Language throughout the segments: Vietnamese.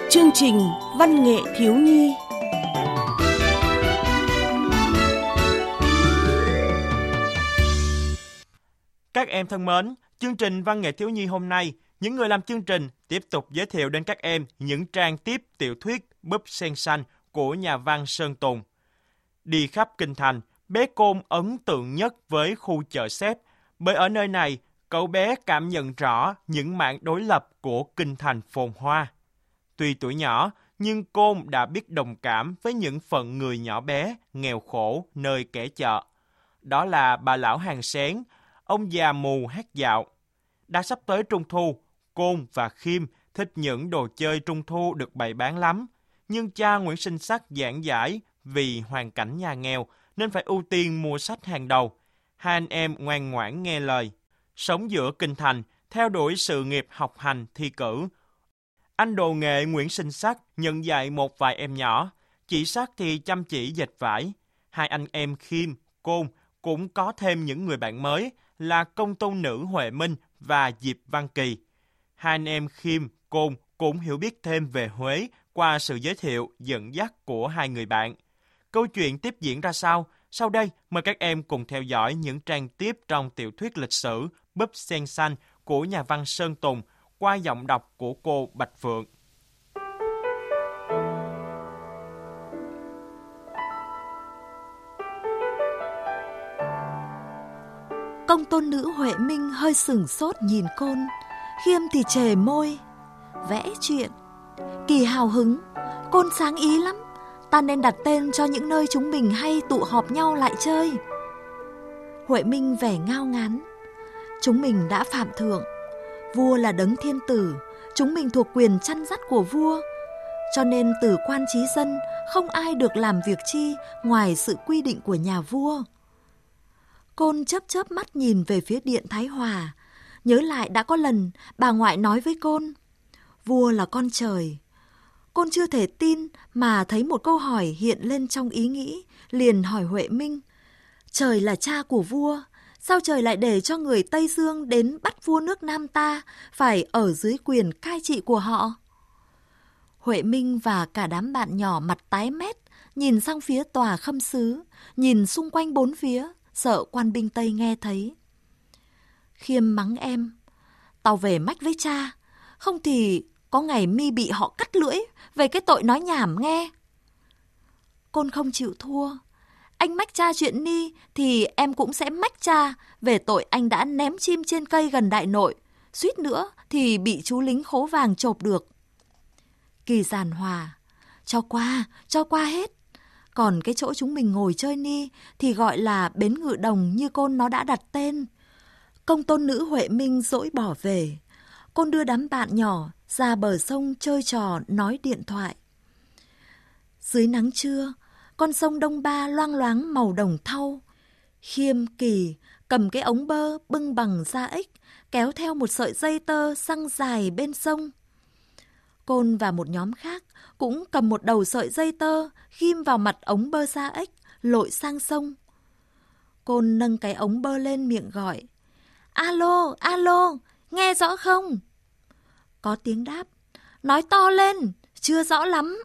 Chương trình Văn nghệ thiếu nhi. Các em thân mến, chương trình Văn nghệ thiếu nhi hôm nay, những người làm chương trình tiếp tục giới thiệu đến các em những trang tiếp tiểu thuyết Búp Sen Xanh của nhà văn Sơn Tùng. Đi khắp kinh thành, bé Côn ấn tượng nhất với khu chợ xếp, bởi ở nơi này, cậu bé cảm nhận rõ những mảng đối lập của kinh thành phồn hoa. Tuy tuổi nhỏ, nhưng Côn đã biết đồng cảm với những phận người nhỏ bé, nghèo khổ nơi kẻ chợ. Đó là bà lão hàng xén, ông già mù hát dạo. Đã sắp tới Trung Thu, Côn và Khiêm thích những đồ chơi Trung Thu được bày bán lắm. Nhưng cha Nguyễn Sinh Sắc giảng giải vì hoàn cảnh nhà nghèo nên phải ưu tiên mua sách hàng đầu. Hai anh em ngoan ngoãn nghe lời. Sống giữa kinh thành, theo đuổi sự nghiệp học hành thi cử. Anh đồ nghệ Nguyễn Sinh Sắc nhận dạy một vài em nhỏ. Chị Sắc thì chăm chỉ dệt vải. Hai anh em Khiêm, Côn cũng có thêm những người bạn mới là công tôn nữ Huệ Minh và Diệp Văn Kỳ. Hai anh em Khiêm, Côn cũng hiểu biết thêm về Huế qua sự giới thiệu, dẫn dắt của hai người bạn. Câu chuyện tiếp diễn ra sao? Sau đây, mời các em cùng theo dõi những trang tiếp trong tiểu thuyết lịch sử Búp Sen Xanh của nhà văn Sơn Tùng qua giọng đọc của cô Bạch Phượng. Công tôn nữ Huệ Minh hơi sửng sốt nhìn Côn, Khiêm thì trề môi. Vẽ chuyện. Kỳ hào hứng. Côn sáng ý lắm. Ta nên đặt tên cho những nơi chúng mình hay tụ họp nhau lại chơi. Huệ Minh vẻ ngao ngán. Chúng mình đã phạm thượng. Vua là đấng thiên tử. Chúng mình thuộc quyền chăn dắt của vua. Cho nên từ quan chí dân, không ai được làm việc chi ngoài sự quy định của nhà vua. Côn chớp chớp mắt nhìn về phía điện Thái Hòa. Nhớ lại đã có lần bà ngoại nói với Côn, vua là con trời. Côn chưa thể tin mà thấy một câu hỏi hiện lên trong ý nghĩ, liền hỏi Huệ Minh. Trời là cha của vua, sao trời lại để cho người Tây Dương đến bắt vua nước Nam ta phải ở dưới quyền cai trị của họ? Huệ Minh và cả đám bạn nhỏ mặt tái mét, nhìn sang phía tòa khâm sứ, nhìn xung quanh bốn phía, sợ quan binh Tây nghe thấy. Khiêm mắng em, tao về mách với cha, không thì có ngày mi bị họ cắt lưỡi về cái tội nói nhảm nghe. Côn không chịu thua. Anh mách cha chuyện Ni thì em cũng sẽ mách cha về tội anh đã ném chim trên cây gần đại nội, suýt nữa thì bị chú lính khố vàng chộp được. Kỳ giàn hòa, cho qua hết. Còn cái chỗ chúng mình ngồi chơi Ni thì gọi là bến Ngự Đồng như Côn nó đã đặt tên. Công tôn nữ Huệ Minh dỗi bỏ về. Côn đưa đám bạn nhỏ ra bờ sông chơi trò nói điện thoại. Dưới nắng trưa, con sông Đông Ba loang loáng màu đồng thau. Khiêm, Kỳ cầm cái ống bơ bưng bằng da ếch, kéo theo một sợi dây tơ xăng dài bên sông. Côn và một nhóm khác cũng cầm một đầu sợi dây tơ ghim vào mặt ống bơ da ếch, lội sang sông. Côn nâng cái ống bơ lên miệng gọi. Alo, alo, nghe rõ không? Có tiếng đáp. Nói to lên, chưa rõ lắm.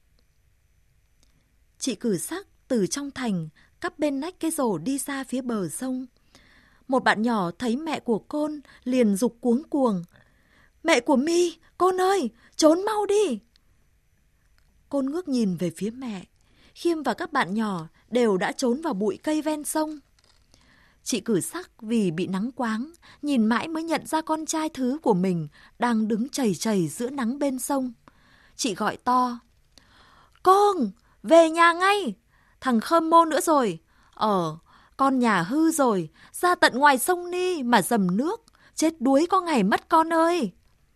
Chị Cử Sắc từ trong thành cắp bên nách cái rổ đi ra phía bờ sông. Một bạn nhỏ thấy mẹ của Côn liền giục cuống cuồng. Mẹ của mi, Côn ơi, trốn mau đi. Côn ngước nhìn về phía mẹ. Khiêm và các bạn nhỏ đều đã trốn vào bụi cây ven sông. Chị Cử Sắc vì bị nắng quáng, nhìn mãi mới nhận ra con trai thứ của mình đang đứng chầy chầy giữa nắng bên sông. Chị gọi to. Côn, về nhà ngay. Thằng Khơm Mô nữa rồi. Con nhà hư rồi, ra tận ngoài sông Ni mà dầm nước. Chết đuối có ngày mất con ơi.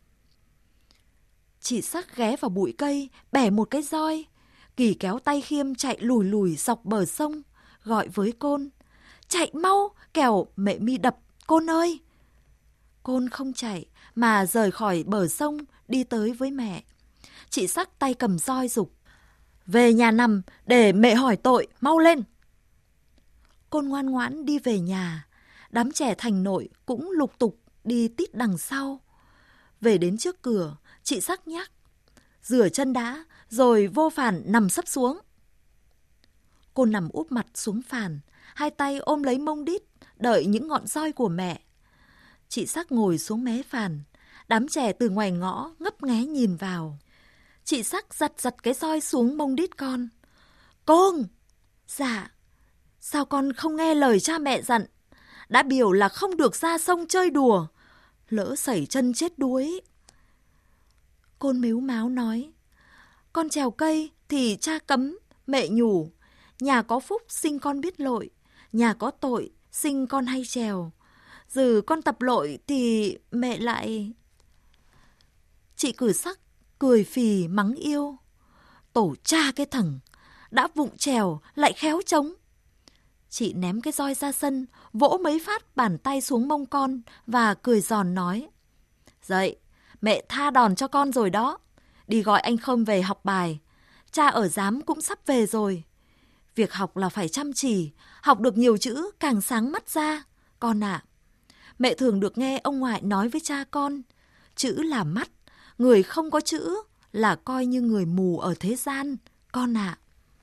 Chị Sắc ghé vào bụi cây, bẻ một cái roi. Kỳ kéo tay Khiêm chạy lùi lùi dọc bờ sông, gọi với Côn. Chạy mau, kẻo mẹ mi đập, Côn ơi. Côn không chạy, mà rời khỏi bờ sông, đi tới với mẹ. Chị Sắc tay cầm roi giục. Về nhà nằm, để mẹ hỏi tội, mau lên. Côn ngoan ngoãn đi về nhà. Đám trẻ thành nội cũng lục tục đi tít đằng sau. Về đến trước cửa, chị Sắc nhắc. rửa chân đã, rồi vô phản nằm sấp xuống. Cô nằm úp mặt xuống phản, hai tay ôm lấy mông đít, đợi những ngọn roi của mẹ. Chị Sắc ngồi xuống mé phản, đám trẻ từ ngoài ngõ ngấp nghé nhìn vào. Chị Sắc giật cái roi xuống mông đít con. Con! Dạ, sao con không nghe lời cha mẹ dặn? Đã biểu là không được ra sông chơi đùa, lỡ sẩy chân chết đuối. Côn mếu máo nói, con trèo cây thì cha cấm, mẹ nhủ, nhà có phúc sinh con biết lội, nhà có tội sinh con hay trèo. Giờ con tập lội thì mẹ lại... Chị Cử Sắc cười phì mắng yêu. Tổ cha cái thằng, đã vụng trèo lại khéo trống. Chị ném cái roi ra sân, vỗ mấy phát bàn tay xuống mông con và cười giòn nói, dậy, mẹ tha đòn cho con rồi đó. Đi gọi anh Khâm về học bài. Cha ở giám cũng sắp về rồi. Việc học là phải chăm chỉ, học được nhiều chữ càng sáng mắt ra. Con ạ, mẹ thường được nghe ông ngoại nói với cha con, chữ là mắt, người không có chữ là coi như người mù ở thế gian, con ạ.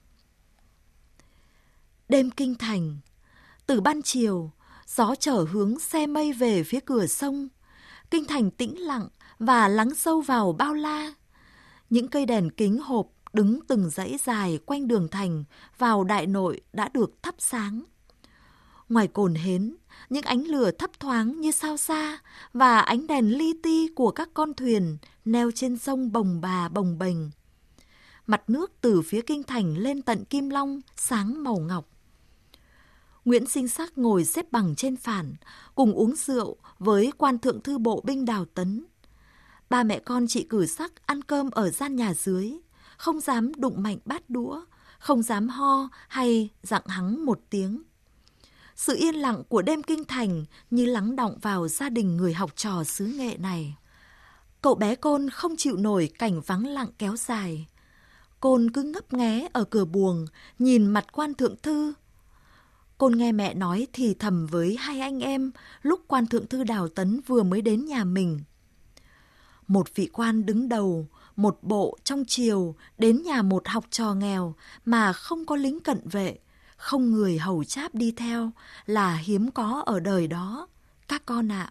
Đêm kinh thành, từ ban chiều, gió trở hướng xe mây về phía cửa sông. Kinh thành tĩnh lặng và lắng sâu vào bao la. Những cây đèn kính hộp đứng từng dãy dài quanh đường thành vào đại nội đã được thắp sáng. Ngoài cồn hến, những ánh lửa thấp thoáng như sao xa và ánh đèn li ti của các con thuyền neo trên sông bồng bà bồng bềnh. Mặt nước từ phía kinh thành lên tận Kim Long sáng màu ngọc. Nguyễn Sinh Sắc ngồi xếp bằng trên phản, cùng uống rượu với quan thượng thư bộ binh Đào Tấn. Ba mẹ con chị Cử Sắc ăn cơm ở gian nhà dưới, không dám đụng mạnh bát đũa, không dám ho hay dặng hắng một tiếng. Sự yên lặng của đêm kinh thành như lắng đọng vào gia đình người học trò xứ Nghệ này. Cậu bé Côn không chịu nổi cảnh vắng lặng kéo dài. Côn cứ ngấp nghé ở cửa buồng, nhìn mặt quan thượng thư. Côn nghe mẹ nói thì thầm với hai anh em lúc quan thượng thư Đào Tấn vừa mới đến nhà mình. Một vị quan đứng đầu, một bộ trong triều đến nhà một học trò nghèo mà không có lính cận vệ, không người hầu cháp đi theo là hiếm có ở đời đó, các con ạ.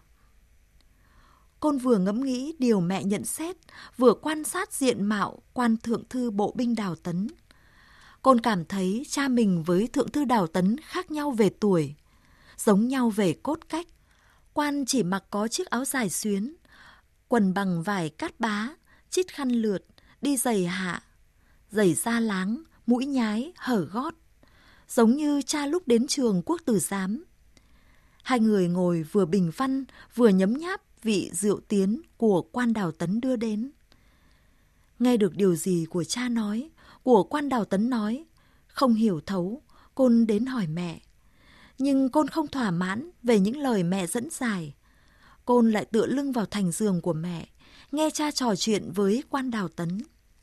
Côn vừa ngẫm nghĩ điều mẹ nhận xét, vừa quan sát diện mạo quan thượng thư bộ binh Đào Tấn. Côn cảm thấy cha mình với thượng thư Đào Tấn khác nhau về tuổi, giống nhau về cốt cách. Quan chỉ mặc có chiếc áo dài xuyến, quần bằng vải cát bá, chít khăn lượt, đi giày hạ, giày da láng, mũi nhái, hở gót, giống như cha lúc đến trường Quốc Tử Giám. Hai người ngồi vừa bình văn, vừa nhấm nháp vị rượu tiến của quan Đào Tấn đưa đến. Nghe được điều gì của cha nói, của quan Đào Tấn nói, không hiểu thấu, Côn đến hỏi mẹ. Nhưng Côn không thỏa mãn về những lời mẹ dẫn giải. Côn lại tựa lưng vào thành giường của mẹ, nghe cha trò chuyện với quan Đào Tấn.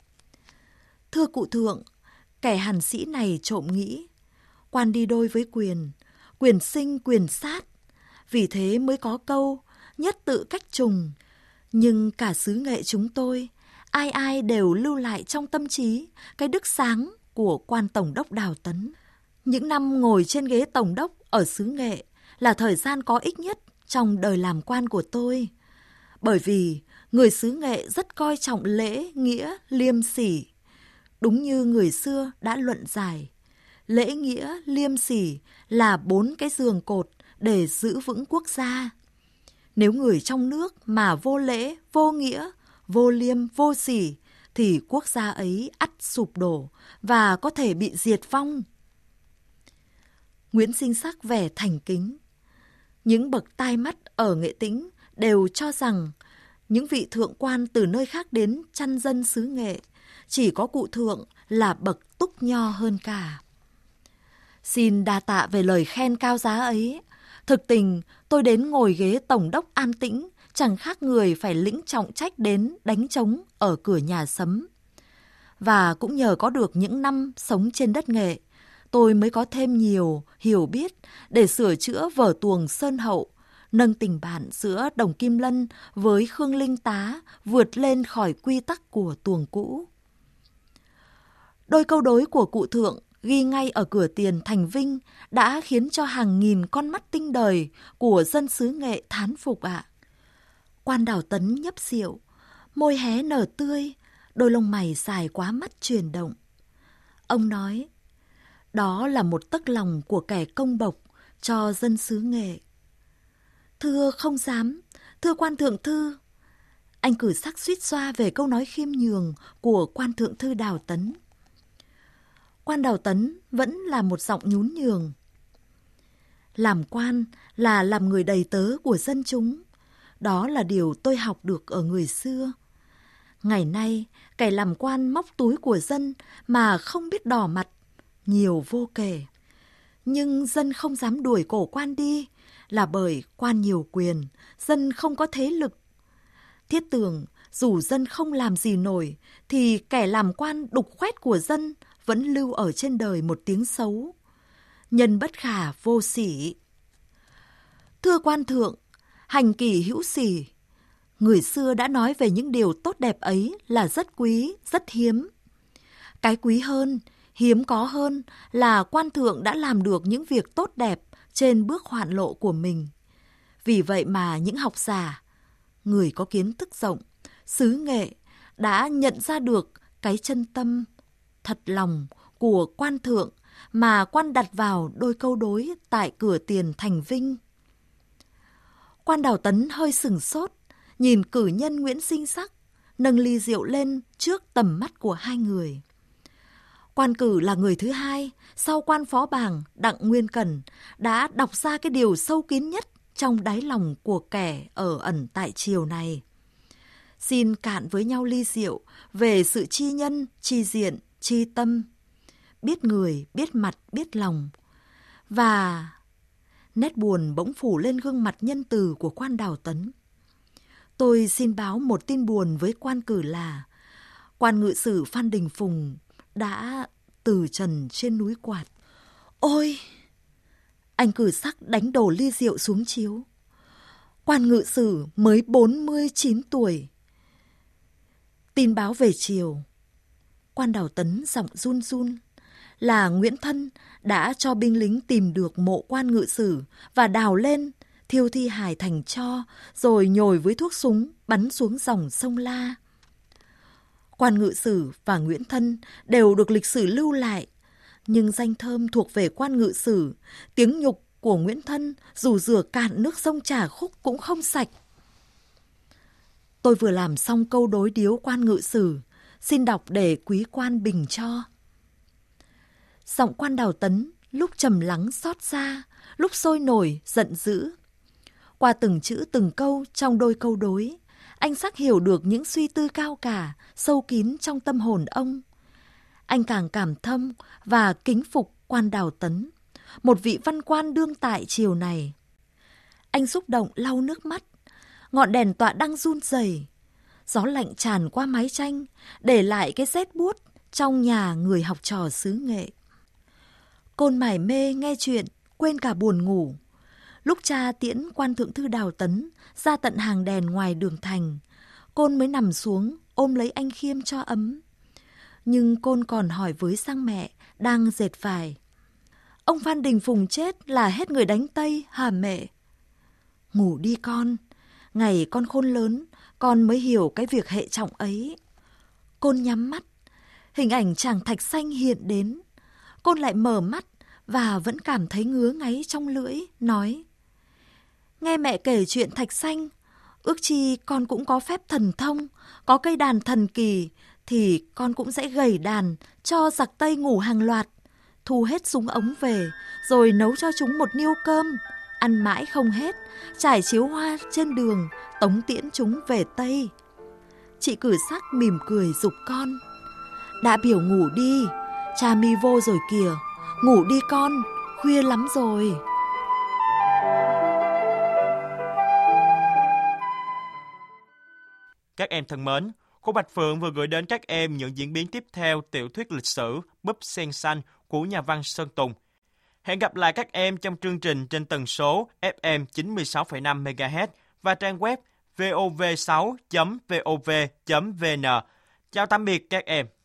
Thưa cụ thượng, kẻ hàn sĩ này trộm nghĩ, quan đi đôi với quyền, quyền sinh quyền sát, vì thế mới có câu nhất tự cách trùng. Nhưng cả xứ Nghệ chúng tôi, ai ai đều lưu lại trong tâm trí cái đức sáng của quan tổng đốc Đào Tấn. Những năm ngồi trên ghế tổng đốc ở xứ Nghệ là thời gian có ích nhất trong đời làm quan của tôi. Bởi vì người xứ Nghệ rất coi trọng lễ, nghĩa, liêm sỉ. Đúng như người xưa đã luận giải, lễ, nghĩa, liêm sỉ là 4 cái giường cột để giữ vững quốc gia. Nếu người trong nước mà vô lễ, vô nghĩa, vô liêm, vô sỉ thì quốc gia ấy ắt sụp đổ và có thể bị diệt vong. Nguyễn Sinh Sắc vẻ thành kính. Những bậc tai mắt ở Nghệ Tĩnh đều cho rằng những vị thượng quan từ nơi khác đến chăn dân xứ Nghệ, chỉ có cụ thượng là bậc túc nho hơn cả. Xin đa tạ về lời khen cao giá ấy. Thực tình, tôi đến ngồi ghế tổng đốc an tĩnh, chẳng khác người phải lĩnh trọng trách đến đánh trống ở cửa nhà Sấm. Và cũng nhờ có được những năm sống trên đất Nghệ, tôi mới có thêm nhiều hiểu biết để sửa chữa vở tuồng Sơn Hậu, nâng tình bạn giữa Đồng Kim Lân với Khương Linh Tá vượt lên khỏi quy tắc của tuồng cũ. Đôi câu đối của cụ Thượng ghi ngay ở cửa tiền thành Vinh đã khiến cho hàng nghìn con mắt tinh đời của dân xứ Nghệ thán phục ạ. Quan Đào Tấn nhấp rượu, môi hé nở tươi, đôi lông mày dài quá mắt chuyển động. Ông nói, đó là một tấc lòng của kẻ công bộc cho dân xứ Nghệ. Thưa không dám, thưa quan thượng thư. Anh cử sắc suýt xoa về câu nói khiêm nhường của quan thượng thư Đào Tấn. Quan Đào Tấn vẫn là một giọng nhún nhường. Làm quan là làm người đầy tớ của dân chúng. Đó là điều tôi học được ở người xưa. Ngày nay, kẻ làm quan móc túi của dân mà không biết đỏ mặt, nhiều vô kể. Nhưng dân không dám đuổi cổ quan đi, là bởi quan nhiều quyền, dân không có thế lực. Thiết tưởng, dù dân không làm gì nổi, thì kẻ làm quan đục khoét của dân vẫn lưu ở trên đời một tiếng xấu. Nhân bất khả vô sỉ. Thưa quan thượng, hành kỷ hữu sỉ. Người xưa đã nói về những điều tốt đẹp ấy là rất quý, rất hiếm. Cái quý hơn, hiếm có hơn là quan thượng đã làm được những việc tốt đẹp trên bước hoạn lộ của mình. Vì vậy mà những học giả, người có kiến thức rộng, xứ Nghệ đã nhận ra được cái chân tâm, thật lòng của quan thượng mà quan đặt vào đôi câu đối tại cửa tiền thành Vinh. Quan Đào Tấn hơi sửng sốt, nhìn cử nhân Nguyễn Sinh Sắc, nâng ly rượu lên trước tầm mắt của hai người. Quan cử là người thứ hai, sau quan phó bàng Đặng Nguyên Cẩn, đã đọc ra cái điều sâu kín nhất trong đáy lòng của kẻ ở ẩn tại triều này. Xin cạn với nhau ly rượu về sự chi nhân, chi diện, chi tâm, biết người, biết mặt, biết lòng. Và nét buồn bỗng phủ lên gương mặt nhân từ của quan Đào Tấn. Tôi xin báo một tin buồn với quan cử là quan ngự sử Phan Đình Phùng đã từ trần trên núi Quạt. Ôi! Anh cử sắc đánh đổ ly rượu xuống chiếu. Quan ngự sử mới 49 tuổi. Tin báo về chiều. Quan Đào Tấn giọng run run là Nguyễn Thân đã cho binh lính tìm được mộ quan ngự sử và đào lên, thiêu thi hài thành tro, rồi nhồi với thuốc súng bắn xuống dòng sông La. Quan ngự sử và Nguyễn Thân đều được lịch sử lưu lại, nhưng danh thơm thuộc về quan ngự sử, tiếng nhục của Nguyễn Thân dù rửa cạn nước sông Trà Khúc cũng không sạch. Tôi vừa làm xong câu đối điếu quan ngự sử, xin đọc để quý quan bình cho. Giọng quan Đào Tấn lúc trầm lắng xót xa, lúc sôi nổi giận dữ. Qua từng chữ từng câu trong đôi câu đối, anh Sắc hiểu được những suy tư cao cả, sâu kín trong tâm hồn ông. Anh càng cảm thâm và kính phục quan Đào Tấn, một vị văn quan đương tại triều này. Anh xúc động lau nước mắt, ngọn đèn tọa đang run rẩy, gió lạnh tràn qua mái tranh, để lại cái rét buốt trong nhà người học trò xứ Nghệ. Côn mải mê nghe chuyện, quên cả buồn ngủ. Lúc cha tiễn quan thượng thư Đào Tấn ra tận hàng đèn ngoài đường thành, Côn mới nằm xuống ôm lấy anh Khiêm cho ấm. Nhưng Côn còn hỏi với sang mẹ đang dệt vải. Ông Phan Đình Phùng chết là hết người đánh Tây hả mẹ? Ngủ đi con, ngày con khôn lớn, con mới hiểu cái việc hệ trọng ấy. Côn nhắm mắt, hình ảnh chàng Thạch Xanh hiện đến. Côn lại mở mắt và vẫn cảm thấy ngứa ngáy trong lưỡi, nói: Nghe mẹ kể chuyện Thạch Xanh, ước chi con cũng có phép thần thông, có cây đàn thần kỳ, thì con cũng sẽ gảy đàn cho giặc Tây ngủ hàng loạt, thu hết súng ống về, rồi nấu cho chúng một niêu cơm, ăn mãi không hết, trải chiếu hoa trên đường, tống tiễn chúng về Tây. Chị Cử Sắc mỉm cười giục con: Đã biểu ngủ đi, cha mi vô rồi kìa, ngủ đi con, khuya lắm rồi. Các em thân mến, cô Bạch Phượng vừa gửi đến các em những diễn biến tiếp theo tiểu thuyết lịch sử Búp Sen Xanh của nhà văn Sơn Tùng. Hẹn gặp lại các em trong chương trình trên tần số FM 96,5 MHz và trang web vov6.vov.vn. Chào tạm biệt các em.